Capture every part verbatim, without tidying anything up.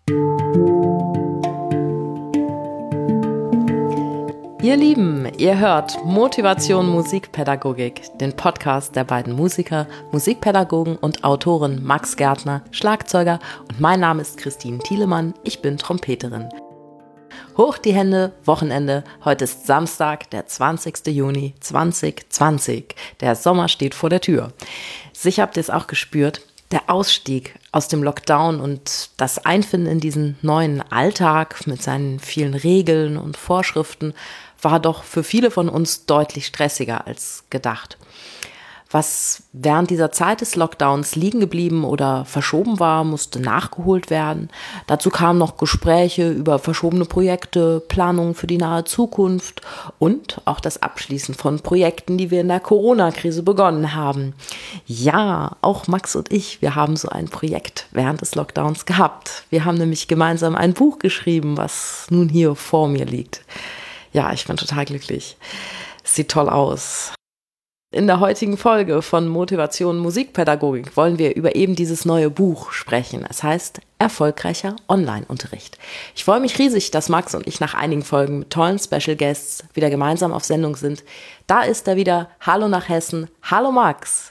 Ihr Lieben, ihr hört Motivation Musikpädagogik, den Podcast der beiden Musiker, Musikpädagogen und Autoren Max Gärtner, Schlagzeuger, und mein Name ist Christine Thielemann, ich bin Trompeterin. Hoch die Hände, Wochenende, heute ist Samstag, der zwanzigster Juni zwanzig zwanzig. Der Sommer steht vor der Tür. Sicher habt ihr es auch gespürt, der Ausstieg aus dem Lockdown und das Einfinden in diesen neuen Alltag mit seinen vielen Regeln und Vorschriften war doch für viele von uns deutlich stressiger als gedacht. Was während dieser Zeit des Lockdowns liegen geblieben oder verschoben war, musste nachgeholt werden. Dazu kamen noch Gespräche über verschobene Projekte, Planungen für die nahe Zukunft und auch das Abschließen von Projekten, die wir in der Corona-Krise begonnen haben. Ja, auch Max und ich, wir haben so ein Projekt während des Lockdowns gehabt. Wir haben nämlich gemeinsam ein Buch geschrieben, was nun hier vor mir liegt. Ja, ich bin total glücklich. Es sieht toll aus. In der heutigen Folge von Motivation Musikpädagogik wollen wir über eben dieses neue Buch sprechen. Es heißt Erfolgreicher Online-Unterricht. Ich freue mich riesig, dass Max und ich nach einigen Folgen mit tollen Special Guests wieder gemeinsam auf Sendung sind. Da ist er wieder. Hallo nach Hessen. Hallo Max.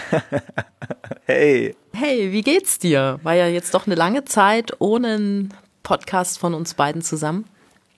Hey. Hey, wie geht's dir? War ja jetzt doch eine lange Zeit ohne einen Podcast von uns beiden zusammen.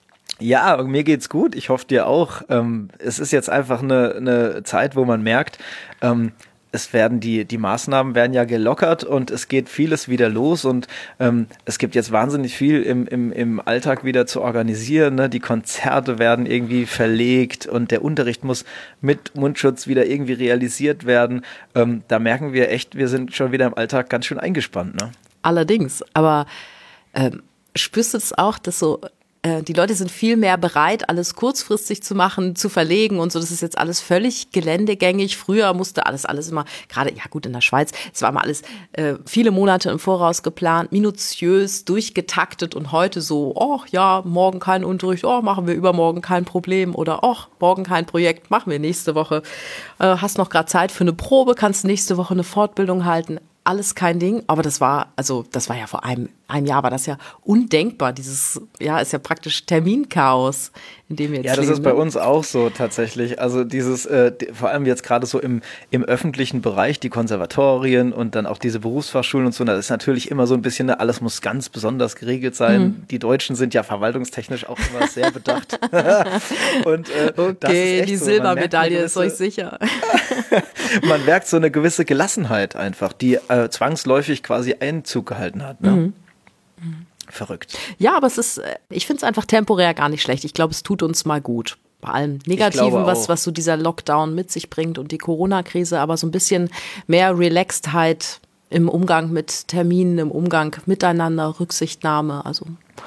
Ja, mir geht's gut. Ich hoffe dir auch. Ähm, es ist jetzt einfach eine, eine Zeit, wo man merkt, ähm, es werden die die Maßnahmen werden ja gelockert und es geht vieles wieder los und ähm, es gibt jetzt wahnsinnig viel im im im Alltag wieder zu organisieren. Ne? Die Konzerte werden irgendwie verlegt und der Unterricht muss mit Mundschutz wieder irgendwie realisiert werden. Ähm, da merken wir echt, wir sind schon wieder im Alltag ganz schön eingespannt. Ne? Allerdings, aber ähm, spürst du es auch, dass so die Leute sind viel mehr bereit, alles kurzfristig zu machen, zu verlegen und so. Das ist jetzt alles völlig geländegängig. Früher musste alles, alles immer, gerade, ja gut, in der Schweiz, es war immer alles äh, viele Monate im Voraus geplant, minutiös, durchgetaktet und heute so, oh ja, morgen kein Unterricht, oh, machen wir übermorgen kein Problem oder oh, morgen kein Projekt, machen wir nächste Woche. Äh, hast noch gerade Zeit für eine Probe, kannst nächste Woche eine Fortbildung halten. Alles kein Ding, aber das war, also das war ja vor einem, einem Jahr, war das ja undenkbar. Dieses, ja, ist ja praktisch Terminchaos, in dem wir jetzt Ja, das leben, ist bei uns auch so tatsächlich. Also dieses, äh, die, vor allem jetzt gerade so im, im öffentlichen Bereich, die Konservatorien und dann auch diese Berufsfachschulen und so, da ist natürlich immer so ein bisschen, ne, alles muss ganz besonders geregelt sein. Mhm. Die Deutschen sind ja verwaltungstechnisch auch immer sehr bedacht. und, äh, okay, das ist echt die so. Silbermedaille ist euch sicher. Man merkt so eine gewisse Gelassenheit einfach, die äh, zwangsläufig quasi Einzug gehalten hat. Ne? Mhm. Verrückt. Ja, aber es ist, ich finde es einfach temporär gar nicht schlecht. Ich glaube, es tut uns mal gut. Bei allem Negativen, was, was so dieser Lockdown mit sich bringt und die Corona-Krise, aber so ein bisschen mehr Relaxedheit im Umgang mit Terminen, im Umgang miteinander, Rücksichtnahme. Also.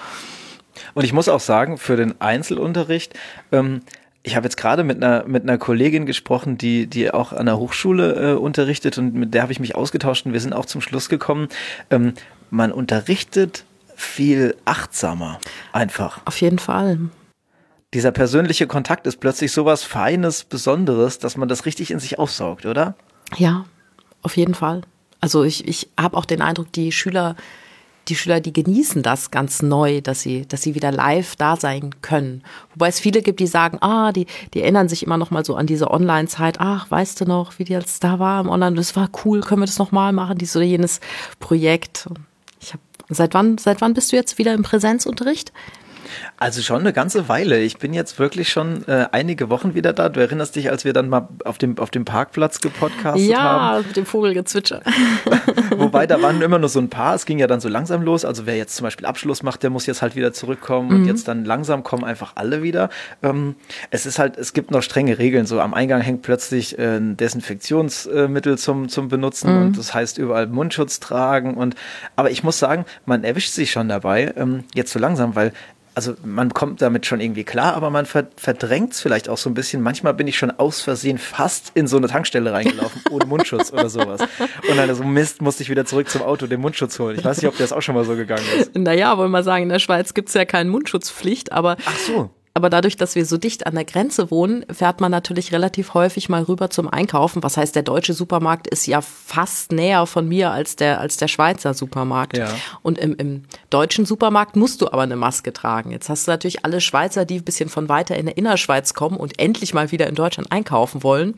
Und ich muss auch sagen, für den Einzelunterricht, ähm, ich habe jetzt gerade mit einer mit einer Kollegin gesprochen, die die auch an der Hochschule äh, unterrichtet und mit der habe ich mich ausgetauscht und wir sind auch zum Schluss gekommen, ähm, man unterrichtet viel achtsamer einfach. Auf jeden Fall. Dieser persönliche Kontakt ist plötzlich sowas Feines, Besonderes, dass man das richtig in sich aufsaugt, oder? Ja, auf jeden Fall. Also ich ich habe auch den Eindruck, die Schüler Die Schüler, die genießen das ganz neu, dass sie, dass sie wieder live da sein können. Wobei es viele gibt, die sagen, ah, die, die erinnern sich immer noch mal so an diese Online-Zeit. Ach, weißt du noch, wie das da war im Online? Das war cool, können wir das nochmal machen, dieses oder jenes Projekt. Ich hab, seit wann, seit wann bist du jetzt wieder im Präsenzunterricht? Also schon eine ganze Weile. Ich bin jetzt wirklich schon äh, einige Wochen wieder da. Du erinnerst dich, als wir dann mal auf dem, auf dem Parkplatz gepodcastet ja, haben? Ja, mit dem Vogelgezwitscher. Wobei, da waren immer nur so ein paar. Es ging ja dann so langsam los. Also wer jetzt zum Beispiel Abschluss macht, der muss jetzt halt wieder zurückkommen. Mhm. Und jetzt dann langsam kommen einfach alle wieder. Ähm, es ist halt, es gibt noch strenge Regeln. So am Eingang hängt plötzlich äh, ein Desinfektionsmittel zum, zum Benutzen. Mhm. Und das heißt überall Mundschutz tragen. Und, aber ich muss sagen, man erwischt sich schon dabei, ähm, jetzt so langsam, weil also man kommt damit schon irgendwie klar, aber man verdrängt es vielleicht auch so ein bisschen. Manchmal bin ich schon aus Versehen fast in so eine Tankstelle reingelaufen, ohne Mundschutz oder sowas. Und dann so Mist, musste ich wieder zurück zum Auto den Mundschutz holen. Ich weiß nicht, ob das auch schon mal so gegangen ist. Naja, wollen wir sagen, in der Schweiz gibt es ja keine Mundschutzpflicht, aber ach so. Aber dadurch, dass wir so dicht an der Grenze wohnen, fährt man natürlich relativ häufig mal rüber zum Einkaufen. Was heißt, der deutsche Supermarkt ist ja fast näher von mir als der, als der Schweizer Supermarkt. Ja. Und im, im deutschen Supermarkt musst du aber eine Maske tragen. Jetzt hast du natürlich alle Schweizer, die ein bisschen von weiter in der Innerschweiz kommen und endlich mal wieder in Deutschland einkaufen wollen.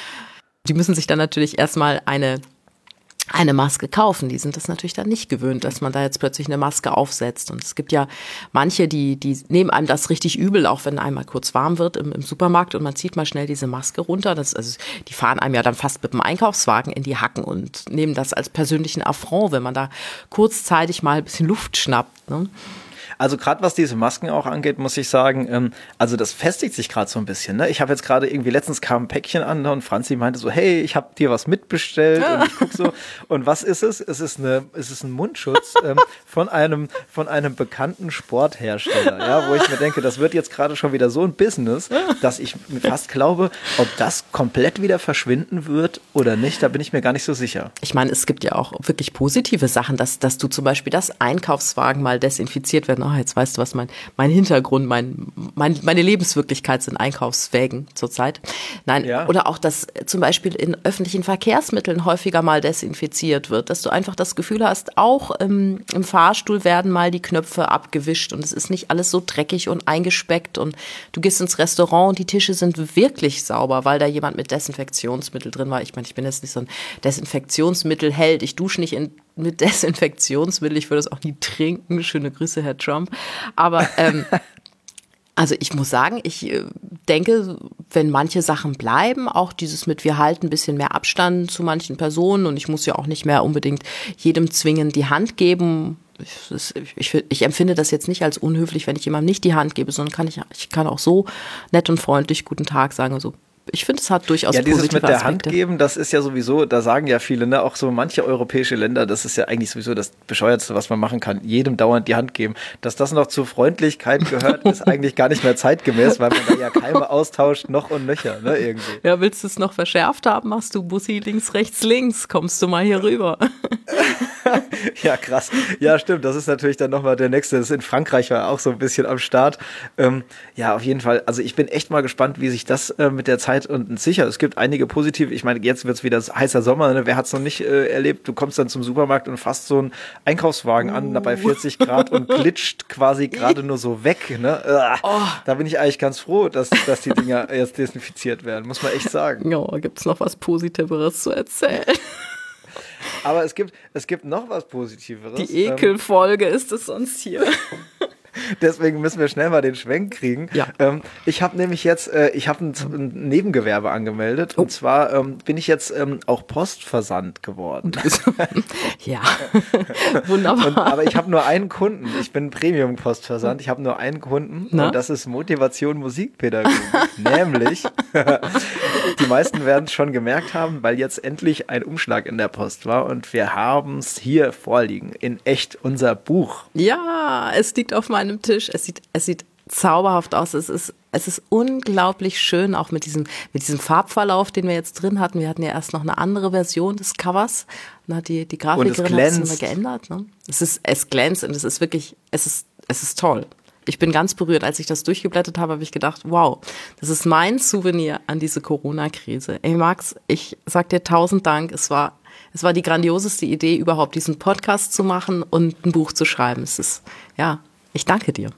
Die müssen sich dann natürlich erstmal eine eine Maske kaufen. Die sind das natürlich dann nicht gewöhnt, dass man da jetzt plötzlich eine Maske aufsetzt. Und es gibt ja manche, die die nehmen einem das richtig übel, auch wenn einmal kurz warm wird im, im Supermarkt und man zieht mal schnell diese Maske runter. Das, also die fahren einem ja dann fast mit dem Einkaufswagen in die Hacken und nehmen das als persönlichen Affront, wenn man da kurzzeitig mal ein bisschen Luft schnappt, ne? Also gerade was diese Masken auch angeht, muss ich sagen, ähm, also das festigt sich gerade so ein bisschen. Ne? Ich habe jetzt gerade irgendwie, letztens kam ein Päckchen an und Franzi meinte so, hey, ich habe dir was mitbestellt und ich guck so, und was ist es? Es ist eine, es ist ein Mundschutz ähm, von einem von einem bekannten Sporthersteller, ja, wo ich mir denke, das wird jetzt gerade schon wieder so ein Business, dass ich mir fast glaube, ob das komplett wieder verschwinden wird oder nicht, da bin ich mir gar nicht so sicher. Ich meine, es gibt ja auch wirklich positive Sachen, dass, dass du zum Beispiel das Einkaufswagen mal desinfiziert werden. Oh, jetzt weißt du, was mein, mein Hintergrund, mein, mein, meine Lebenswirklichkeit sind Einkaufswägen zurzeit. Nein, ja. Oder auch, dass zum Beispiel in öffentlichen Verkehrsmitteln häufiger mal desinfiziert wird, dass du einfach das Gefühl hast, auch im, im Fahrstuhl werden mal die Knöpfe abgewischt und es ist nicht alles so dreckig und eingespeckt und du gehst ins Restaurant und die Tische sind wirklich sauber, weil da jemand mit Desinfektionsmittel drin war. Ich meine, ich bin jetzt nicht so ein Desinfektionsmittelheld, ich dusche nicht in mit Desinfektionsmittel, ich würde es auch nie trinken. Schöne Grüße, Herr Trump. Aber ähm, also ich muss sagen, ich äh, denke, wenn manche Sachen bleiben, auch dieses mit wir halten ein bisschen mehr Abstand zu manchen Personen und ich muss ja auch nicht mehr unbedingt jedem zwingend die Hand geben. Ich, ich, ich empfinde das jetzt nicht als unhöflich, wenn ich jemandem nicht die Hand gebe, sondern kann ich, ich kann auch so nett und freundlich guten Tag sagen und so. Ich finde, es hat durchaus positive Aspekte. Ja, dieses mit der Aspekte. Hand geben, das ist ja sowieso, da sagen ja viele, ne, auch so manche europäische Länder, das ist ja eigentlich sowieso das Bescheuertste, was man machen kann, jedem dauernd die Hand geben. Dass das noch zur Freundlichkeit gehört, ist eigentlich gar nicht mehr zeitgemäß, weil man da ja Keime austauscht, noch und nöcher, ne, irgendwie. Ja, willst du es noch verschärft haben, machst du Bussi links, rechts, links, kommst du mal hier rüber. Ja, krass. Ja, stimmt, das ist natürlich dann nochmal der nächste, das in Frankreich war auch so ein bisschen am Start. Ähm, ja, auf jeden Fall, also ich bin echt mal gespannt, wie sich das äh, mit der Zeit und sicher, es gibt einige positive, ich meine, jetzt wird's wieder heißer Sommer, ne? Wer hat's noch nicht äh, erlebt, du kommst dann zum Supermarkt und fasst so einen Einkaufswagen uh. an, da bei vierzig Grad und glitscht quasi gerade nur so weg, ne? Uah, oh. Da bin ich eigentlich ganz froh, dass, dass die Dinger jetzt desinfiziert werden, muss man echt sagen. Ja, gibt's noch was Positiveres zu erzählen? Aber es gibt, es gibt noch was Positiveres. Die Ekelfolge ähm, ist es sonst hier. Deswegen müssen wir schnell mal den Schwenk kriegen. Ja. Ähm, ich habe nämlich jetzt, äh, ich habe ein, ein Nebengewerbe angemeldet. Oh. Und zwar ähm, bin ich jetzt ähm, auch Postversand geworden. Ja, wunderbar. Und, aber ich habe nur einen Kunden. Ich bin Premium-Postversand. Ich habe nur einen Kunden. Na? Und das ist Motivation Musikpädagogik. Nämlich, die meisten werden es schon gemerkt haben, weil jetzt endlich ein Umschlag in der Post war. Und wir haben es hier vorliegen. In echt unser Buch. Ja, es liegt auf meinem Tisch. Es sieht, es sieht zauberhaft aus. Es ist, es ist unglaublich schön, auch mit diesem, mit diesem Farbverlauf, den wir jetzt drin hatten. Wir hatten ja erst noch eine andere Version des Covers. Dann hat die, die Grafikerin hat es immer geändert. Ne? Es ist, es glänzt und es ist wirklich, es ist, es ist toll. Ich bin ganz berührt. Als ich das durchgeblättert habe, habe ich gedacht, wow, das ist mein Souvenir an diese Corona-Krise. Ey Max, ich sag dir tausend Dank. Es war, es war die grandioseste Idee überhaupt, diesen Podcast zu machen und ein Buch zu schreiben. Es ist, ja, ich danke dir.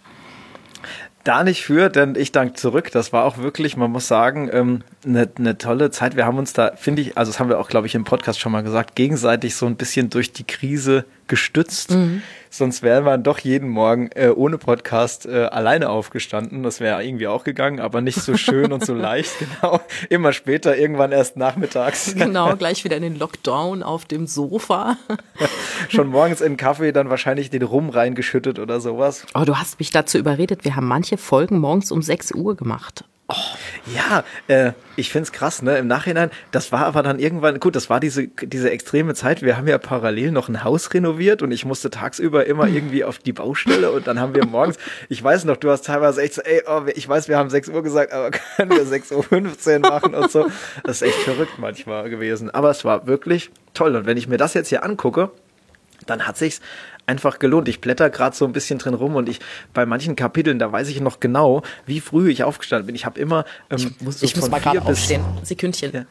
Da nicht für, denn ich danke zurück. Das war auch wirklich, man muss sagen, ähm, eine, eine tolle Zeit. Wir haben uns da, finde ich, also das haben wir auch, glaube ich, im Podcast schon mal gesagt, gegenseitig so ein bisschen durch die Krise gestützt. Mhm. Sonst wären wir doch jeden Morgen äh, ohne Podcast äh, alleine aufgestanden. Das wäre irgendwie auch gegangen, aber nicht so schön und so leicht. Genau. Immer später, irgendwann erst nachmittags. Genau, gleich wieder in den Lockdown auf dem Sofa. Schon morgens in den Kaffee dann wahrscheinlich den Rum reingeschüttet oder sowas. Oh, du hast mich dazu überredet. Wir haben manche Folgen morgens um sechs Uhr gemacht. Oh. Ja, äh, ich find's krass, ne? Im Nachhinein, das war aber dann irgendwann, gut, das war diese diese extreme Zeit. Wir haben ja parallel noch ein Haus renoviert und ich musste tagsüber immer irgendwie auf die Baustelle und dann haben wir morgens, ich weiß noch, du hast teilweise echt so, ey, oh, ich weiß, wir haben sechs Uhr gesagt, aber können wir sechs Uhr fünfzehn machen und so. Das ist echt verrückt manchmal gewesen. Aber es war wirklich toll. Und wenn ich mir das jetzt hier angucke, dann hat sich's einfach gelohnt. Ich blätter gerade so ein bisschen drin rum und ich bei manchen Kapiteln, da weiß ich noch genau, wie früh ich aufgestanden bin. Ich habe immer ähm, Ich muss, so ich muss von mal gerade vier bis- aufstehen. Sekündchen. Ja.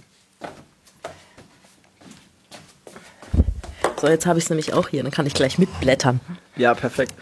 So, jetzt habe ich es nämlich auch hier. Dann kann ich gleich mitblättern. Ja, perfekt.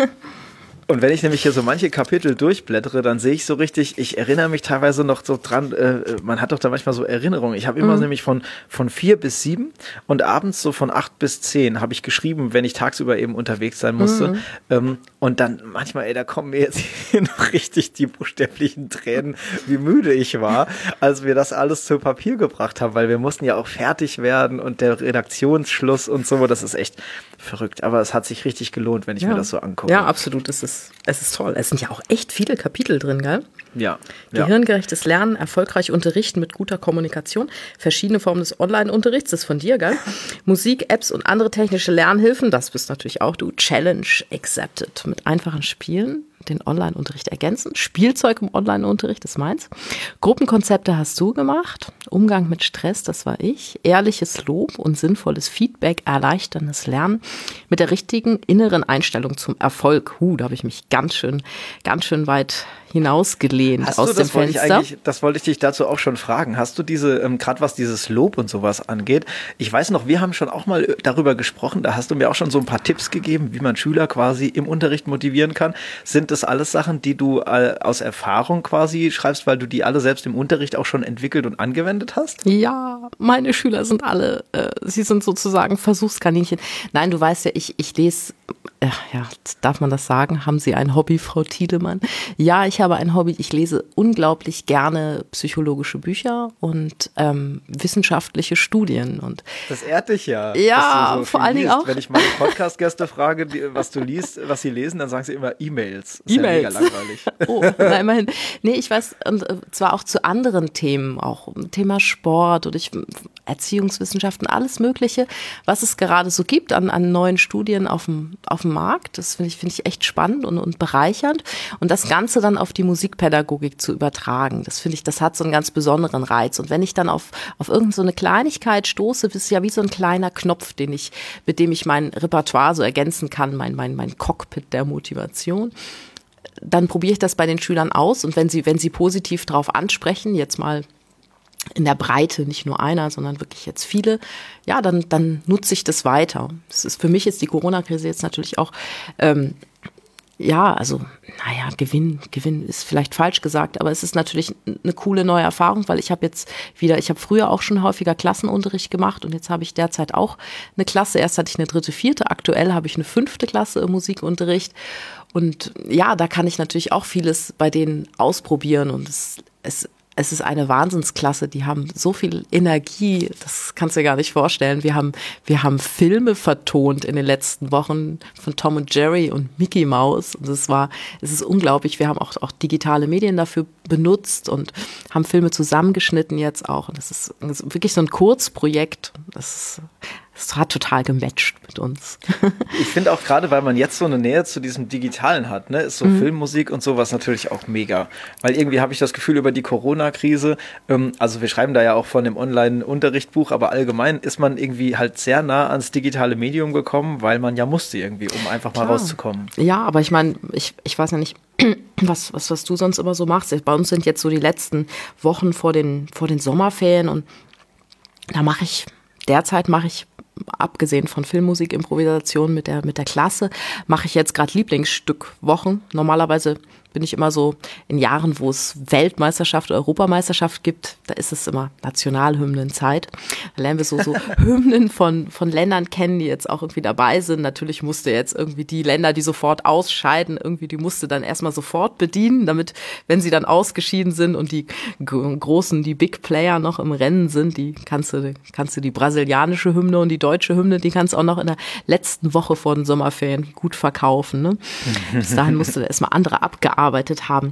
Und wenn ich nämlich hier so manche Kapitel durchblättere, dann sehe ich so richtig, ich erinnere mich teilweise noch so dran, äh, man hat doch da manchmal so Erinnerungen. Ich habe immer Mhm. nämlich von, von vier bis sieben und abends so von acht bis zehn habe ich geschrieben, wenn ich tagsüber eben unterwegs sein musste. Mhm. Ähm, und dann manchmal, ey, da kommen mir jetzt hier noch richtig die buchstäblichen Tränen, wie müde ich war, als wir das alles zu Papier gebracht haben, weil wir mussten ja auch fertig werden und der Redaktionsschluss und so, das ist echt verrückt. Aber es hat sich richtig gelohnt, wenn ich mir das so angucke. Ja, absolut. Es ist, es ist toll. Es sind ja auch echt viele Kapitel drin, gell? Ja. ja. Gehirngerechtes Lernen, erfolgreich unterrichten mit guter Kommunikation, verschiedene Formen des Online-Unterrichts, das ist von dir, gell? Musik, Apps und andere technische Lernhilfen, das bist natürlich auch du. Challenge accepted. Mit einfachen Spielen den Online-Unterricht ergänzen. Spielzeug im Online-Unterricht, das ist meins. Gruppenkonzepte hast du gemacht. Umgang mit Stress, das war ich. Ehrliches Lob und sinnvolles Feedback, erleichterndes Lernen mit der richtigen inneren Einstellung zum Erfolg. Huh, da habe ich mich ganz schön, ganz schön weit hinausgelehnt Hast aus du, dem das wollte ich Fenster. eigentlich, das wollte ich dich dazu auch schon fragen. Hast du diese, ähm, gerade was dieses Lob und sowas angeht, ich weiß noch, wir haben schon auch mal darüber gesprochen, da hast du mir auch schon so ein paar Tipps gegeben, wie man Schüler quasi im Unterricht motivieren kann. Sind das alles Sachen, die du äh, aus Erfahrung quasi schreibst, weil du die alle selbst im Unterricht auch schon entwickelt und angewendet hast? Ja, meine Schüler sind alle, äh, sie sind sozusagen Versuchskaninchen. Nein, du weißt ja, ich, ich lese, äh, ja, darf man das sagen? Haben Sie ein Hobby, Frau Tiedemann? Ja, ich habe ein Hobby. Ich lese unglaublich gerne psychologische Bücher und ähm, wissenschaftliche Studien. Und Das ehrt dich ja. Ja, dass du so vor viel allen Dingen liest. auch. Wenn ich meine Podcast-Gäste frage, die, was du liest, was sie lesen, dann sagen sie immer E-Mails. Ist E-Mails. ja mega langweilig. Oh, na, immerhin. Nee, ich weiß, und äh, zwar auch zu anderen Themen, auch Thema Sport oder ich, Erziehungswissenschaften, alles Mögliche, was es gerade so gibt an, an neuen Studien auf dem, auf dem Markt. Das finde ich, finde ich echt spannend und, und bereichernd. Und das Ganze dann auf die Musikpädagogik zu übertragen, das finde ich, das hat so einen ganz besonderen Reiz. Und wenn ich dann auf, auf irgend so eine Kleinigkeit stoße, das ist ja wie so ein kleiner Knopf, den ich, mit dem ich mein Repertoire so ergänzen kann, mein, mein, mein Cockpit der Motivation. Dann probiere ich das bei den Schülern aus und wenn sie, wenn sie positiv drauf ansprechen, jetzt mal in der Breite, nicht nur einer, sondern wirklich jetzt viele, ja, dann, dann nutze ich das weiter. Das ist für mich jetzt die Corona-Krise jetzt natürlich auch, ähm, ja, also, naja, Gewinn, Gewinn ist vielleicht falsch gesagt, aber es ist natürlich eine coole neue Erfahrung, weil ich habe jetzt wieder, ich habe früher auch schon häufiger Klassenunterricht gemacht und jetzt habe ich derzeit auch eine Klasse. Erst hatte ich eine dritte, vierte, aktuell habe ich eine fünfte Klasse im Musikunterricht. Und ja, da kann ich natürlich auch vieles bei denen ausprobieren und es, es, es ist eine Wahnsinnsklasse, die haben so viel Energie, das kannst du dir gar nicht vorstellen. Wir haben, wir haben Filme vertont in den letzten Wochen von Tom und Jerry und Mickey Mouse und es war, es ist unglaublich. Wir haben auch, auch digitale Medien dafür benutzt und haben Filme zusammengeschnitten jetzt auch und das ist, das ist wirklich so ein Kurzprojekt, das ist, das hat total gematcht mit uns. Ich finde auch gerade, weil man jetzt so eine Nähe zu diesem Digitalen hat, ne, ist so mhm. Filmmusik und sowas natürlich auch mega. Weil irgendwie habe ich das Gefühl über die Corona-Krise, ähm, also wir schreiben da ja auch von dem Online-Unterrichtbuch, aber allgemein ist man irgendwie halt sehr nah ans digitale Medium gekommen, weil man ja musste irgendwie, um einfach mal Klar. rauszukommen. Ja, aber ich meine, ich, ich weiß ja nicht, was, was, was du sonst immer so machst. Bei uns sind jetzt so die letzten Wochen vor den, vor den Sommerferien und da mache ich, derzeit mache ich abgesehen von Filmmusik, Improvisation mit der, mit der Klasse, mache ich jetzt gerade Lieblingsstückwochen. Normalerweise bin ich immer so in Jahren, wo es Weltmeisterschaft, Europameisterschaft gibt, da ist es immer Nationalhymnenzeit. Da lernen wir so, so Hymnen von, von Ländern kennen, die jetzt auch irgendwie dabei sind. Natürlich musste jetzt irgendwie die Länder, die sofort ausscheiden, irgendwie die musste dann erstmal sofort bedienen, damit, wenn sie dann ausgeschieden sind und die großen, die Big Player noch im Rennen sind, die kannst du, kannst du die brasilianische Hymne und die deutsche Hymne, die kannst du auch noch in der letzten Woche vor den Sommerferien gut verkaufen. Ne? Bis dahin musste erstmal andere abgearbeitet haben.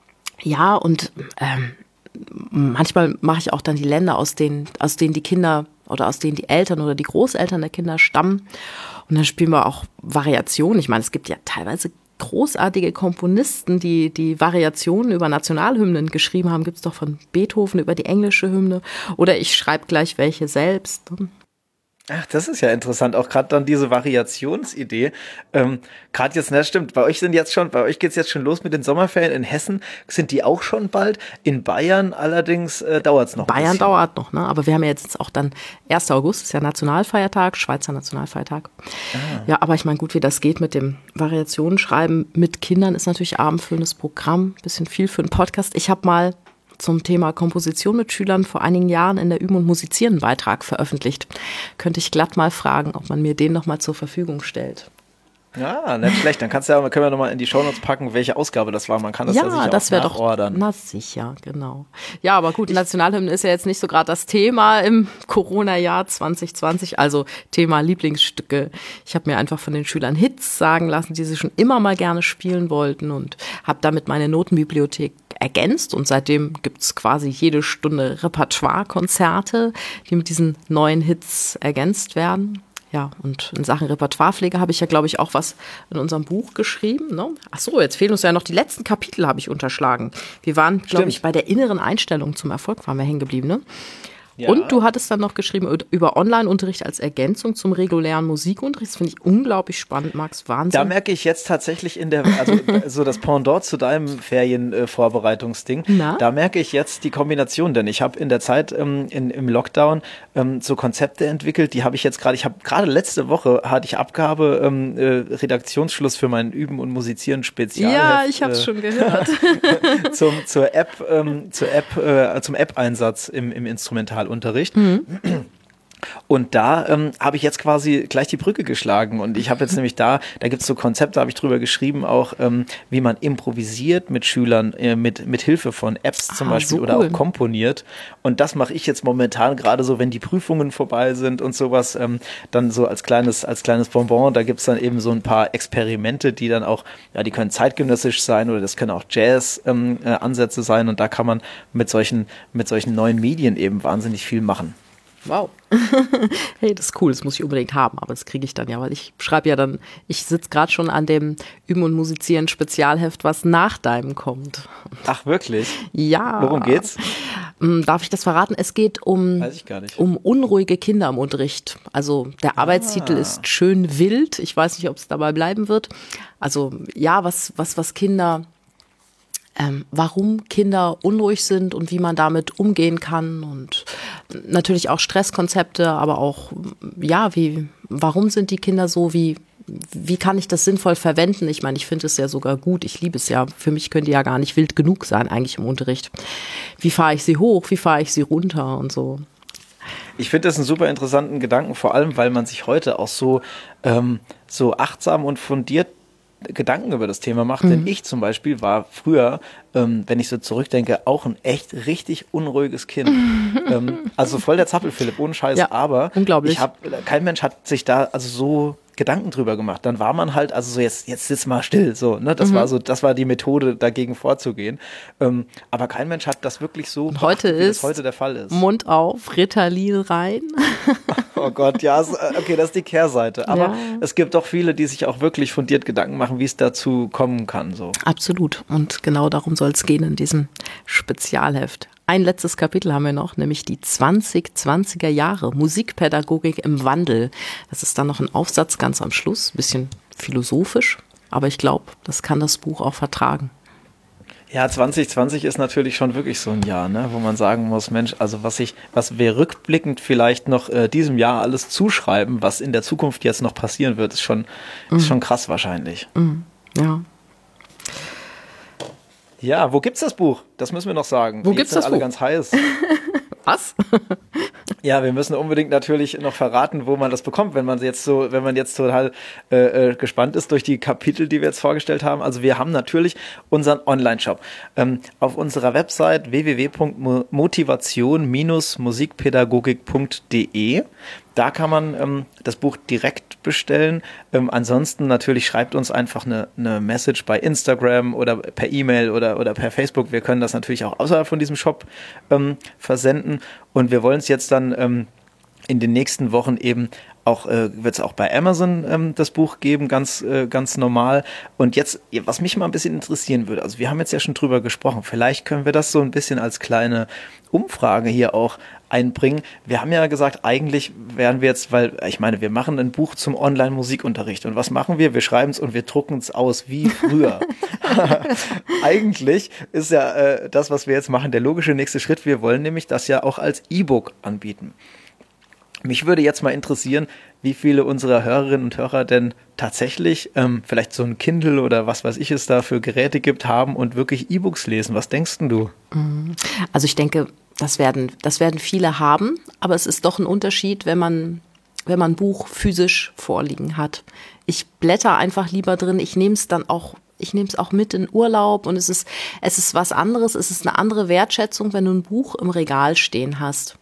Ja, und ähm, manchmal mache ich auch dann die Länder, aus denen, aus denen die Kinder oder aus denen die Eltern oder die Großeltern der Kinder stammen. Und dann spielen wir auch Variationen. Ich meine, es gibt ja teilweise großartige Komponisten, die die Variationen über Nationalhymnen geschrieben haben. Gibt es doch von Beethoven über die englische Hymne. Oder ich schreibe gleich welche selbst. Ach, das ist ja interessant, auch gerade dann diese Variationsidee. Ähm, gerade jetzt, na stimmt, bei euch sind jetzt schon, bei euch geht's jetzt schon los mit den Sommerferien. In Hessen sind die auch schon bald. In Bayern allerdings äh, dauert's noch. Bayern dauert noch, ne? Aber wir haben ja jetzt auch dann erster August, ist ja Nationalfeiertag, Schweizer Nationalfeiertag. Ah. Ja, aber ich meine, gut, wie das geht mit dem Variationenschreiben mit Kindern, ist natürlich abendfüllendes Programm, bisschen viel für einen Podcast. Ich habe mal zum Thema Komposition mit Schülern vor einigen Jahren in der Üben und Musizieren einen Beitrag veröffentlicht. Könnte ich glatt mal fragen, ob man mir den nochmal zur Verfügung stellt. Ja, nicht schlecht. Dann kannst du ja, können wir nochmal in die Shownotes packen, welche Ausgabe das war. Man kann das ja, ja sicher das auch nachordern. Doch, na sicher, genau. Ja, aber gut, Nationalhymne ist ja jetzt nicht so gerade das Thema im Corona-Jahr zwanzig zwanzig, also Thema Lieblingsstücke. Ich habe mir einfach von den Schülern Hits sagen lassen, die sie schon immer mal gerne spielen wollten und habe damit meine Notenbibliothek ergänzt und seitdem gibt's quasi jede Stunde Repertoire-Konzerte, die mit diesen neuen Hits ergänzt werden. Ja, und in Sachen Repertoirepflege habe ich ja, glaube ich, auch was in unserem Buch geschrieben. Ne? Ach so, jetzt fehlen uns ja noch die letzten Kapitel, habe ich unterschlagen. Wir waren, glaube ich, bei der inneren Einstellung zum Erfolg waren wir hängen geblieben, ne? Ja. Und du hattest dann noch geschrieben über Online-Unterricht als Ergänzung zum regulären Musikunterricht. Das finde ich unglaublich spannend, Max. Wahnsinn. Da merke ich jetzt tatsächlich in der, also so das Pendant zu deinem Ferienvorbereitungsding, äh, da merke ich jetzt die Kombination, denn ich habe in der Zeit ähm, in, im Lockdown ähm, so Konzepte entwickelt, die habe ich jetzt gerade, ich habe gerade letzte Woche hatte ich Abgabe, ähm, äh, Redaktionsschluss für mein Üben und Musizieren Spezial. Ja, ich habe es äh, schon gehört. zum, zur App, ähm, zur App, äh, zum App-Einsatz im, im Instrumental Unterricht. Mhm. Und da ähm, habe ich jetzt quasi gleich die Brücke geschlagen und ich habe jetzt nämlich da, da gibt es so Konzepte, habe ich drüber geschrieben, auch ähm, wie man improvisiert mit Schülern, äh, mit, mit Hilfe von Apps zum ah, Beispiel so oder cool. auch komponiert. Und das mache ich jetzt momentan gerade so, wenn die Prüfungen vorbei sind und sowas, ähm, dann so als kleines, als kleines Bonbon, da gibt es dann eben so ein paar Experimente, die dann auch, ja, die können zeitgenössisch sein oder das können auch Jazz-Ansätze ähm, äh, sein und da kann man mit solchen, mit solchen neuen Medien eben wahnsinnig viel machen. Wow. Hey, das ist cool, das muss ich unbedingt haben, aber das kriege ich dann ja, weil ich schreibe ja dann, ich sitze gerade schon an dem Üben und Musizieren Spezialheft, was nach deinem kommt. Ach, wirklich? Ja. Worum geht's? Darf ich das verraten? Es geht um, Weiß ich gar nicht. um unruhige Kinder im Unterricht. Also der Arbeitstitel ah. ist schön wild. Ich weiß nicht, ob es dabei bleiben wird. Also ja, was, was, was Kinder... Ähm, warum Kinder unruhig sind und wie man damit umgehen kann und natürlich auch Stresskonzepte, aber auch, ja, wie, warum sind die Kinder so, wie, wie kann ich das sinnvoll verwenden? Ich meine, ich finde es ja sogar gut, ich liebe es ja, für mich können die ja gar nicht wild genug sein eigentlich im Unterricht. Wie fahre ich sie hoch, wie fahre ich sie runter und so. Ich finde das einen super interessanten Gedanken, vor allem, weil man sich heute auch so, ähm, so achtsam und fundiert Gedanken über das Thema macht, mhm. denn ich zum Beispiel war früher, ähm, wenn ich so zurückdenke, auch ein echt richtig unruhiges Kind. ähm, also voll der Zappelphilipp, ohne Scheiß, ja, aber unglaublich. Ich hab, kein Mensch hat sich da also so Gedanken drüber gemacht. Dann war man halt, also so jetzt, jetzt sitz mal still, so, ne, das mhm. war so, das war die Methode, dagegen vorzugehen. Ähm, aber kein Mensch hat das wirklich so und heute beachtet, wie ist das heute der Fall ist. Mund auf, Ritalin rein. Oh Gott, ja, okay, das ist die Kehrseite. Aber ja. es gibt doch viele, die sich auch wirklich fundiert Gedanken machen, wie es dazu kommen kann. So. Absolut. Und genau darum soll es gehen in diesem Spezialheft. Ein letztes Kapitel haben wir noch, nämlich die zwanzig zwanziger Jahre Musikpädagogik im Wandel. Das ist dann noch ein Aufsatz ganz am Schluss, ein bisschen philosophisch, aber ich glaube, das kann das Buch auch vertragen. Ja, zwanzig zwanzig ist natürlich schon wirklich so ein Jahr, ne, wo man sagen muss, Mensch, also was ich, was wir rückblickend vielleicht noch äh, diesem Jahr alles zuschreiben, was in der Zukunft jetzt noch passieren wird, ist schon, mhm. ist schon krass wahrscheinlich. Mhm. Ja. Ja, wo gibt's das Buch? Das müssen wir noch sagen. Wo gibt's das alle Buch? Ganz heiß. Was? Ja, wir müssen unbedingt natürlich noch verraten, wo man das bekommt, wenn man jetzt so, wenn man jetzt total äh, gespannt ist durch die Kapitel, die wir jetzt vorgestellt haben. Also wir haben natürlich unseren Online-Shop. Ähm, auf unserer Website w w w punkt motivation Bindestrich musikpädagogik punkt d e. Da kann man ähm, das Buch direkt bestellen. Ähm, ansonsten natürlich schreibt uns einfach eine, eine Message bei Instagram oder per E-Mail oder, oder per Facebook. Wir können das natürlich auch außerhalb von diesem Shop ähm, versenden. Und wir wollen es jetzt dann ähm, in den nächsten Wochen eben auch, äh, wird es auch bei Amazon ähm, das Buch geben, ganz, äh, ganz normal. Und jetzt, was mich mal ein bisschen interessieren würde, also wir haben jetzt ja schon drüber gesprochen, vielleicht können wir das so ein bisschen als kleine Umfrage hier auch einbringen. Wir haben ja gesagt, eigentlich wären wir jetzt, weil ich meine, wir machen ein Buch zum Online-Musikunterricht. Und was machen wir? Wir schreiben es und wir drucken es aus wie früher. Eigentlich ist ja äh, das, was wir jetzt machen, der logische nächste Schritt. Wir wollen nämlich das ja auch als E-Book anbieten. Mich würde jetzt mal interessieren, wie viele unserer Hörerinnen und Hörer denn tatsächlich ähm, vielleicht so ein Kindle oder was weiß ich es da für Geräte gibt, haben und wirklich E-Books lesen. Was denkst denn du? Also ich denke, das werden, das werden viele haben, aber es ist doch ein Unterschied, wenn man, wenn man ein Buch physisch vorliegen hat. Ich blätter einfach lieber drin, ich nehme es dann auch Ich nehme es auch mit in Urlaub und es ist, es ist was anderes, es ist eine andere Wertschätzung, wenn du ein Buch im Regal stehen hast.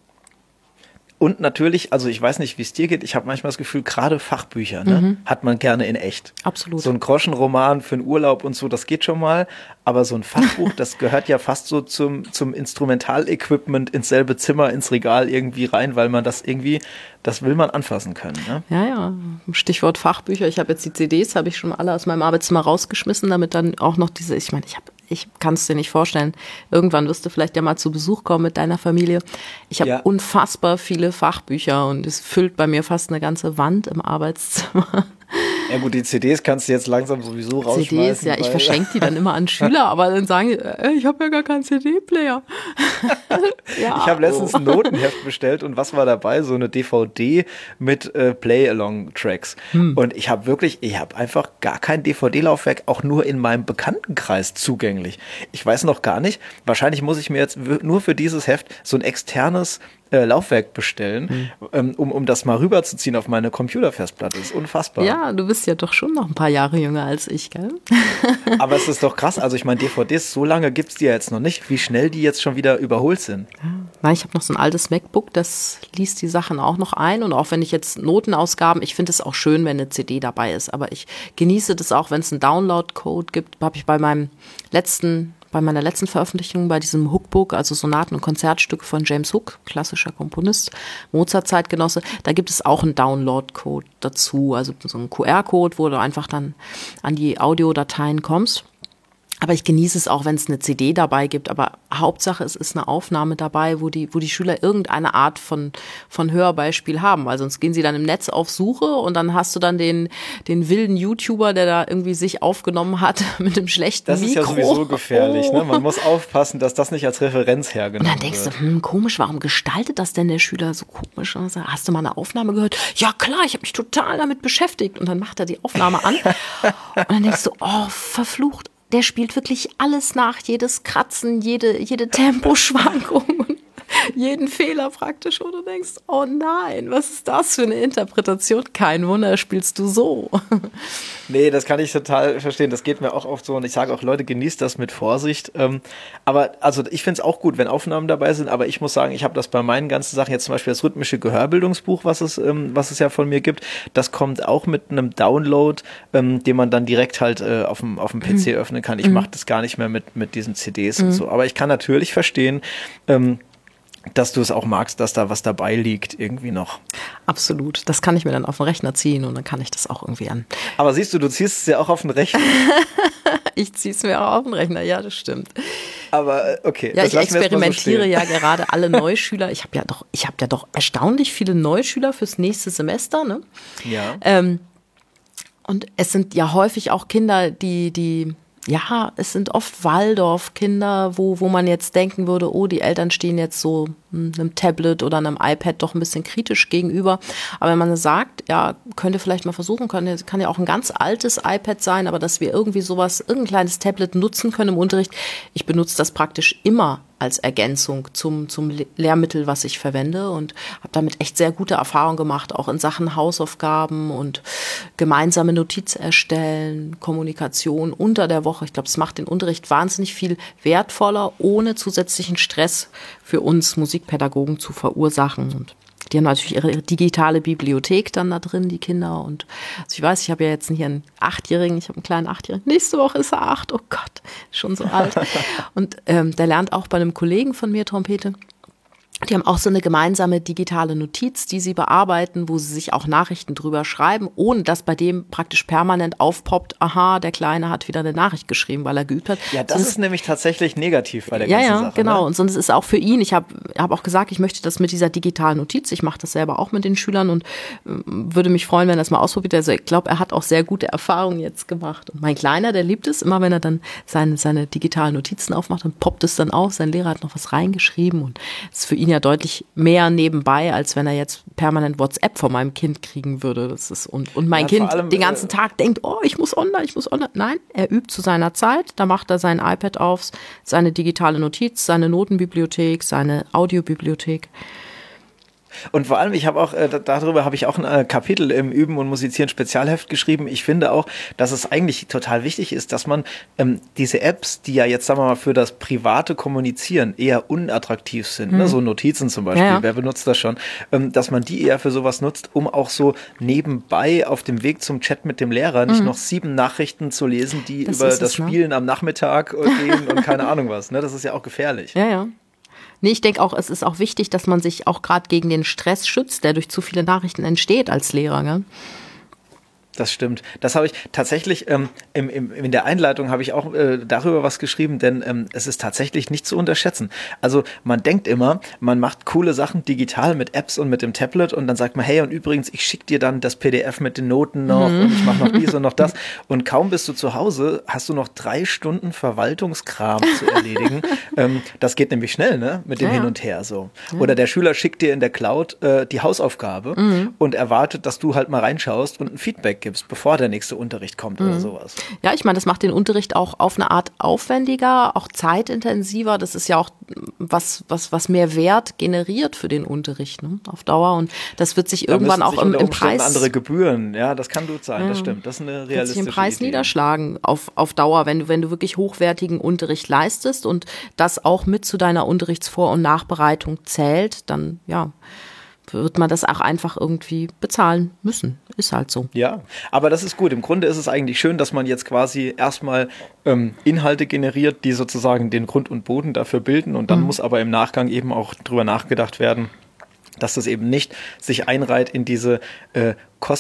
Und natürlich, also ich weiß nicht, wie es dir geht, ich habe manchmal das Gefühl, gerade Fachbücher, ne, mhm. hat man gerne in echt. Absolut. So ein Groschenroman für einen Urlaub und so, das geht schon mal, aber so ein Fachbuch, das gehört ja fast so zum, zum Instrumentalequipment ins selbe Zimmer, ins Regal irgendwie rein, weil man das irgendwie, das will man anfassen können. Ne? Ja, ja, Stichwort Fachbücher, ich habe jetzt die C Ds, habe ich schon alle aus meinem Arbeitszimmer rausgeschmissen, damit dann auch noch diese, ich meine, ich habe Ich kann es dir nicht vorstellen. Irgendwann wirst du vielleicht ja mal zu Besuch kommen mit deiner Familie. Ich habe ja. unfassbar viele Fachbücher und es füllt bei mir fast eine ganze Wand im Arbeitszimmer. Ja gut, die C Ds kannst du jetzt langsam sowieso rausschmeißen. C Ds, ja, ich verschenke die dann immer an Schüler, aber dann sagen die, äh, ich habe ja gar keinen C D-Player. Ja, ich habe letztens oh. ein Notenheft bestellt und was war dabei? So eine D V D mit äh, Play-Along-Tracks. Hm. Und ich habe wirklich, ich habe einfach gar kein D V D-Laufwerk, auch nur in meinem Bekanntenkreis zugänglich. Ich weiß noch gar nicht, wahrscheinlich muss ich mir jetzt nur für dieses Heft so ein externes Äh, Laufwerk bestellen, hm. ähm, um, um das mal rüberzuziehen auf meine Computerfestplatte. Das ist unfassbar. Ja, du bist ja doch schon noch ein paar Jahre jünger als ich, gell? Aber es ist doch krass. Also ich meine, D V Ds, so lange gibt es die ja jetzt noch nicht. Wie schnell die jetzt schon wieder überholt sind. Ja. Na, ich habe noch so ein altes MacBook, das liest die Sachen auch noch ein. Und auch wenn ich jetzt Notenausgaben, ich finde es auch schön, wenn eine C D dabei ist. Aber ich genieße das auch, wenn es einen Download-Code gibt. Habe ich bei meinem letzten Bei meiner letzten Veröffentlichung, bei diesem Hookbook, also Sonaten- und Konzertstücke von James Hook, klassischer Komponist, Mozart-Zeitgenosse, da gibt es auch einen Download-Code dazu, also so einen Q R-Code, wo du einfach dann an die Audiodateien kommst. Aber ich genieße es auch, wenn es eine C D dabei gibt. Aber Hauptsache, es ist eine Aufnahme dabei, wo die, wo die Schüler irgendeine Art von, von Hörbeispiel haben. Weil sonst gehen sie dann im Netz auf Suche und dann hast du dann den, den wilden YouTuber, der da irgendwie sich aufgenommen hat mit einem schlechten das Mikro. Das ist ja sowieso gefährlich. Oh. Ne? Man muss aufpassen, dass das nicht als Referenz hergenommen wird. Und dann denkst du, hm, komisch, warum gestaltet das denn der Schüler so komisch? Und dann, hast du mal eine Aufnahme gehört? Ja klar, ich habe mich total damit beschäftigt. Und dann macht er die Aufnahme an. Und dann denkst du, oh, verflucht. Der spielt wirklich alles nach, jedes Kratzen, jede, jede Temposchwankung und jeden Fehler praktisch, wo du denkst, oh nein, was ist das für eine Interpretation? Kein Wunder, spielst du so. Nee, das kann ich total verstehen. Das geht mir auch oft so und ich sage auch, Leute, genießt das mit Vorsicht. Ähm, aber also ich finde es auch gut, wenn Aufnahmen dabei sind, aber ich muss sagen, ich habe das bei meinen ganzen Sachen, jetzt zum Beispiel das rhythmische Gehörbildungsbuch, was es, ähm, was es ja von mir gibt, das kommt auch mit einem Download, ähm, den man dann direkt halt äh, auf dem auf dem P C mhm. öffnen kann. Ich mhm. mache das gar nicht mehr mit, mit diesen C Ds mhm. und so. Aber ich kann natürlich verstehen, ähm, dass du es auch magst, dass da was dabei liegt, irgendwie noch. Absolut. Das kann ich mir dann auf den Rechner ziehen und dann kann ich das auch irgendwie an. Aber siehst du, du ziehst es ja auch auf den Rechner. Ich ziehe es mir auch auf den Rechner, ja, das stimmt. Aber okay. Ja, ich experimentiere so ja gerade alle Neuschüler. Ich habe ja doch, ich habe ja doch erstaunlich viele Neuschüler fürs nächste Semester, ne? Ja. Ähm, und es sind ja häufig auch Kinder, die, die Ja, es sind oft Waldorfkinder, wo, wo man jetzt denken würde, oh, die Eltern stehen jetzt so einem Tablet oder einem iPad doch ein bisschen kritisch gegenüber. Aber wenn man sagt, ja, könnte vielleicht mal versuchen, kann, kann ja auch ein ganz altes iPad sein, aber dass wir irgendwie sowas, irgendein kleines Tablet nutzen können im Unterricht. Ich benutze das praktisch immer als Ergänzung zum, zum Lehrmittel, was ich verwende und habe damit echt sehr gute Erfahrungen gemacht, auch in Sachen Hausaufgaben und gemeinsame Notiz erstellen, Kommunikation unter der Woche. Ich glaube, es macht den Unterricht wahnsinnig viel wertvoller, ohne zusätzlichen Stress für uns Musikpädagogen zu verursachen. Und die haben natürlich ihre digitale Bibliothek dann da drin, die Kinder. Und also ich weiß, ich habe ja jetzt hier einen Achtjährigen, ich habe einen kleinen Achtjährigen. Nächste Woche ist er acht, oh Gott, schon so alt. Und ähm, der lernt auch bei einem Kollegen von mir Trompete. Die haben auch so eine gemeinsame digitale Notiz, die sie bearbeiten, wo sie sich auch Nachrichten drüber schreiben, ohne dass bei dem praktisch permanent aufpoppt, aha, der Kleine hat wieder eine Nachricht geschrieben, weil er geübt hat. Ja, das sonst, ist nämlich tatsächlich negativ bei der ja, ganzen ja, Sache. Genau. Ne? Und sonst ist es auch für ihn, ich habe hab auch gesagt, ich möchte das mit dieser digitalen Notiz, ich mache das selber auch mit den Schülern und äh, würde mich freuen, wenn er das mal ausprobiert. Also ich glaube, er hat auch sehr gute Erfahrungen jetzt gemacht. Und mein Kleiner, der liebt es, immer wenn er dann seine, seine digitalen Notizen aufmacht, dann poppt es dann auf, sein Lehrer hat noch was reingeschrieben und es ist für ihn ja deutlich mehr mehr nebenbei, als wenn er jetzt permanent WhatsApp von meinem Kind kriegen würde. Das ist, und, und mein ja, Kind allem, den ganzen äh, Tag denkt, oh, ich muss online, ich muss online. Nein, er übt zu seiner Zeit, da macht er sein iPad auf, seine digitale Notiz, seine Notenbibliothek, seine Audiobibliothek. Und vor allem, ich habe auch, äh, darüber habe ich auch ein äh, Kapitel im Üben und Musizieren Spezialheft geschrieben. Ich finde auch, dass es eigentlich total wichtig ist, dass man ähm, diese Apps, die ja jetzt, sagen wir mal, für das private Kommunizieren eher unattraktiv sind, mhm. ne? So Notizen zum Beispiel, ja. Wer benutzt das schon, ähm, dass man die eher für sowas nutzt, um auch so nebenbei auf dem Weg zum Chat mit dem Lehrer nicht mhm. noch sieben Nachrichten zu lesen, die das über das es, Spielen ne? am Nachmittag gehen und keine Ahnung was. Ne? Das ist ja auch gefährlich. Ja, ja. Nee, ich denke auch, es ist auch wichtig, dass man sich auch gerade gegen den Stress schützt, der durch zu viele Nachrichten entsteht als Lehrer, gell? Das stimmt. Das habe ich tatsächlich, ähm, im, im, in der Einleitung habe ich auch äh, darüber was geschrieben, denn ähm, es ist tatsächlich nicht zu unterschätzen. Also man denkt immer, man macht coole Sachen digital mit Apps und mit dem Tablet und dann sagt man, hey, und übrigens, ich schicke dir dann das P D F mit den Noten noch mhm. und ich mache noch dies und noch das. Und kaum bist du zu Hause, hast du noch drei Stunden Verwaltungskram zu erledigen. ähm, das geht nämlich schnell, ne? Mit dem ja, Hin und Her so. Ja. Oder der Schüler schickt dir in der Cloud äh, die Hausaufgabe mhm. und erwartet, dass du halt mal reinschaust und ein Feedback gibst, bevor der nächste Unterricht kommt mhm. oder sowas. Ja, ich meine, das macht den Unterricht auch auf eine Art aufwendiger, auch zeitintensiver. Das ist ja auch was, was, was mehr Wert generiert für den Unterricht, ne? Auf Dauer. Und das wird sich da irgendwann auch im, im Preis... andere Gebühren, ja, das kann gut sein, ja. Das stimmt. Das ist eine realistische wird sich im Preis Idee. Niederschlagen auf, auf Dauer, wenn du, wenn du wirklich hochwertigen Unterricht leistest und das auch mit zu deiner Unterrichtsvor- und Nachbereitung zählt, dann, ja... wird man das auch einfach irgendwie bezahlen müssen. Ist halt so. Ja, aber das ist gut. Im Grunde ist es eigentlich schön, dass man jetzt quasi erstmal ähm, Inhalte generiert, die sozusagen den Grund und Boden dafür bilden und dann mhm. muss aber im Nachgang eben auch drüber nachgedacht werden, dass das eben nicht sich einreiht in diese äh,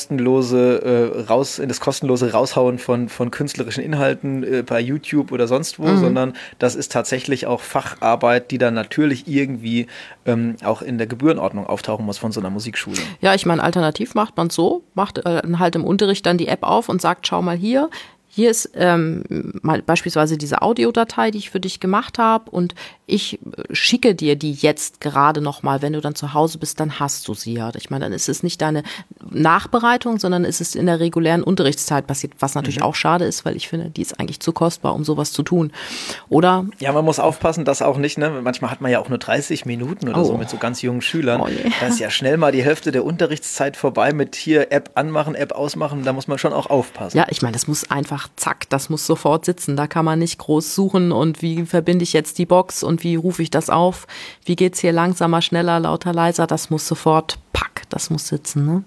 kostenlose äh, raus in das kostenlose Raushauen von von künstlerischen Inhalten äh, bei YouTube oder sonst wo, mhm. sondern das ist tatsächlich auch Facharbeit, die dann natürlich irgendwie ähm, auch in der Gebührenordnung auftauchen muss von so einer Musikschule. Ja, ich meine, alternativ macht man es so, macht äh, halt im Unterricht dann die App auf und sagt, schau mal hier, Hier ist ähm, mal beispielsweise diese Audiodatei, die ich für dich gemacht habe und ich schicke dir die jetzt gerade nochmal, wenn du dann zu Hause bist, dann hast du sie ja. Ich meine, dann ist es nicht deine Nachbereitung, sondern ist es in der regulären Unterrichtszeit passiert, was natürlich mhm. auch schade ist, weil ich finde, die ist eigentlich zu kostbar, um sowas zu tun. Oder? Ja, man muss aufpassen, dass auch nicht, ne, manchmal hat man ja auch nur dreißig Minuten oder oh. so mit so ganz jungen Schülern. Oh, yeah. Da ist ja schnell mal die Hälfte der Unterrichtszeit vorbei mit hier App anmachen, App ausmachen, da muss man schon auch aufpassen. Ja, ich meine, das muss einfach zack, das muss sofort sitzen. Da kann man nicht groß suchen und wie verbinde ich jetzt die Box und wie rufe ich das auf? Wie geht's hier langsamer, schneller, lauter, leiser? Das muss sofort, pack, das muss sitzen, ne?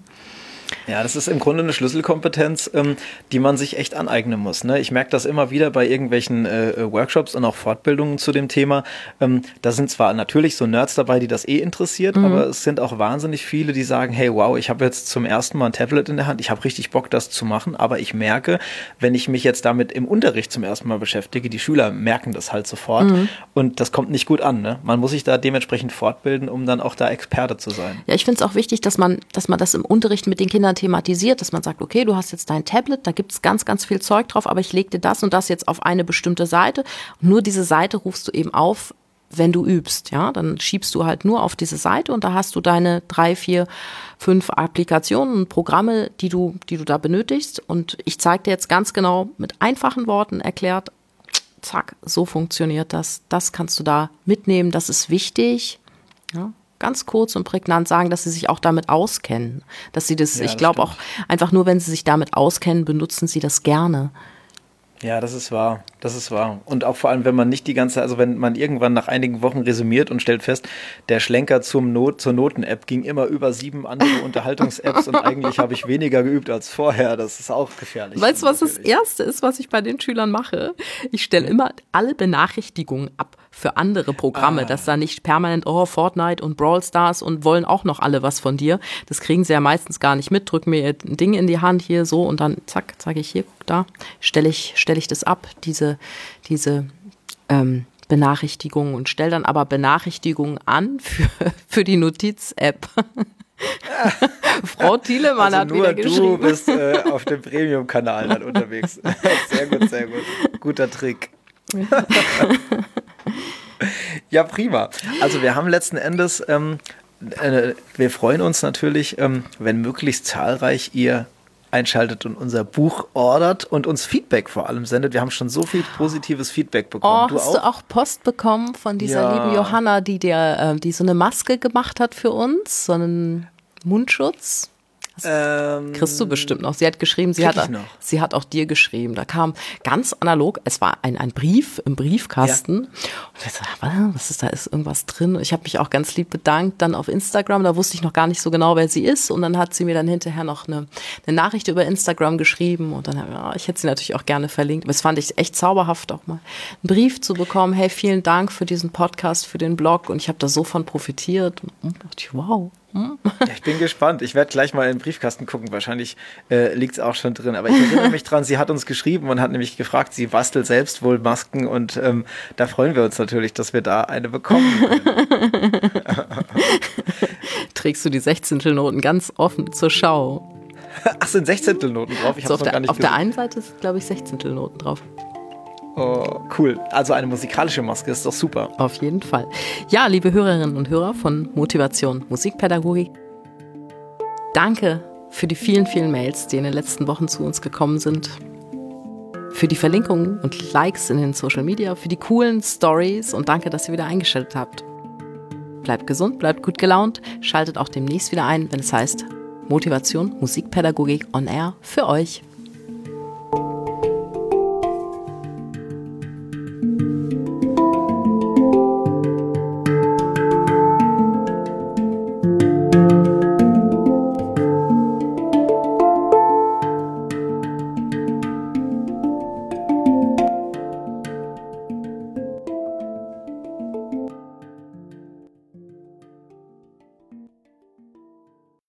Ja, das ist im Grunde eine Schlüsselkompetenz, ähm, die man sich echt aneignen muss. Ne? Ich merke das immer wieder bei irgendwelchen äh, Workshops und auch Fortbildungen zu dem Thema. Ähm, da sind zwar natürlich so Nerds dabei, die das eh interessiert, mhm. aber es sind auch wahnsinnig viele, die sagen, hey, wow, ich habe jetzt zum ersten Mal ein Tablet in der Hand, ich habe richtig Bock, das zu machen, aber ich merke, wenn ich mich jetzt damit im Unterricht zum ersten Mal beschäftige, die Schüler merken das halt sofort mhm. und das kommt nicht gut an. Ne? Man muss sich da dementsprechend fortbilden, um dann auch da Experte zu sein. Ja, ich finde es auch wichtig, dass man, dass man das im Unterricht mit den Kindern thematisiert, dass man sagt, okay, du hast jetzt dein Tablet, da gibt es ganz, ganz viel Zeug drauf, aber ich lege dir das und das jetzt auf eine bestimmte Seite. Und nur diese Seite rufst du eben auf, wenn du übst. Ja, dann schiebst du halt nur auf diese Seite und da hast du deine drei, vier, fünf Applikationen und Programme, die du, die du da benötigst. Und ich zeige dir jetzt ganz genau mit einfachen Worten erklärt, zack, so funktioniert das. Das kannst du da mitnehmen, das ist wichtig. Ja. Ganz kurz und prägnant sagen, dass sie sich auch damit auskennen. Dass sie das, ja, ich glaube auch einfach nur, wenn sie sich damit auskennen, benutzen sie das gerne. Ja, das ist wahr. Das ist wahr. Und auch vor allem, wenn man nicht die ganze, also wenn man irgendwann nach einigen Wochen resümiert und stellt fest, der Schlenker zum Not, zur Noten-App ging immer über sieben andere Unterhaltungs-Apps und eigentlich habe ich weniger geübt als vorher. Das ist auch gefährlich. Weißt du, was das Erste ist, was ich bei den Schülern mache? Ich stelle immer alle Benachrichtigungen ab für andere Programme, ah. dass da nicht permanent, oh, Fortnite und Brawl Stars und wollen auch noch alle was von dir. Das kriegen sie ja meistens gar nicht mit. Drück mir ein Ding in die Hand hier so und dann zack, sage ich hier, guck da, stelle ich, stelle ich das ab, diese, diese ähm, Benachrichtigungen und stelle dann aber Benachrichtigungen an für, für die Notiz-App. Frau Thielemann also hat wieder geschrieben. Nur du bist äh, auf dem Premium-Kanal dann unterwegs. Sehr gut, sehr gut. Guter Trick. Ja, prima. Also wir haben letzten Endes, ähm, äh, wir freuen uns natürlich, ähm, wenn möglichst zahlreich ihr einschaltet und unser Buch ordert und uns Feedback vor allem sendet. Wir haben schon so viel positives Feedback bekommen. Oh, du hast auch? du auch Post bekommen von dieser ja. lieben Johanna, die dir, äh, die so eine Maske gemacht hat für uns, so einen Mundschutz? Das ähm, kriegst du bestimmt noch. Sie hat geschrieben, sie hat, sie hat auch dir geschrieben. Da kam ganz analog, es war ein, ein Brief im Briefkasten. Ja. Und ich dachte, was ist da, ist irgendwas drin? Ich habe mich auch ganz lieb bedankt dann auf Instagram. Da wusste ich noch gar nicht so genau, wer sie ist. Und dann hat sie mir dann hinterher noch eine, eine Nachricht über Instagram geschrieben. Und dann habe ich, oh, ich hätte sie natürlich auch gerne verlinkt. Aber es fand ich echt zauberhaft, auch mal einen Brief zu bekommen. Hey, vielen Dank für diesen Podcast, für den Blog. Und ich habe da so von profitiert. Und dachte ich, wow. Ja, ich bin gespannt. Ich werde gleich mal in den Briefkasten gucken. Wahrscheinlich äh, liegt es auch schon drin. Aber ich erinnere mich dran, sie hat uns geschrieben und hat nämlich gefragt, sie bastelt selbst wohl Masken. Und ähm, da freuen wir uns natürlich, dass wir da eine bekommen können. Trägst du die Sechzehntelnoten ganz offen zur Schau? Ach, sind Sechzehntelnoten drauf? Ich also hab's noch der, gar nicht Auf gesehen. der einen Seite ist, glaube ich, Sechzehntelnoten drauf. Oh, cool. Also eine musikalische Maske ist doch super. Auf jeden Fall. Ja, liebe Hörerinnen und Hörer von Motivation Musikpädagogik, danke für die vielen, vielen Mails, die in den letzten Wochen zu uns gekommen sind. Für die Verlinkungen und Likes in den Social Media, für die coolen Stories und danke, dass ihr wieder eingeschaltet habt. Bleibt gesund, bleibt gut gelaunt, schaltet auch demnächst wieder ein, wenn es heißt Motivation Musikpädagogik on Air für euch.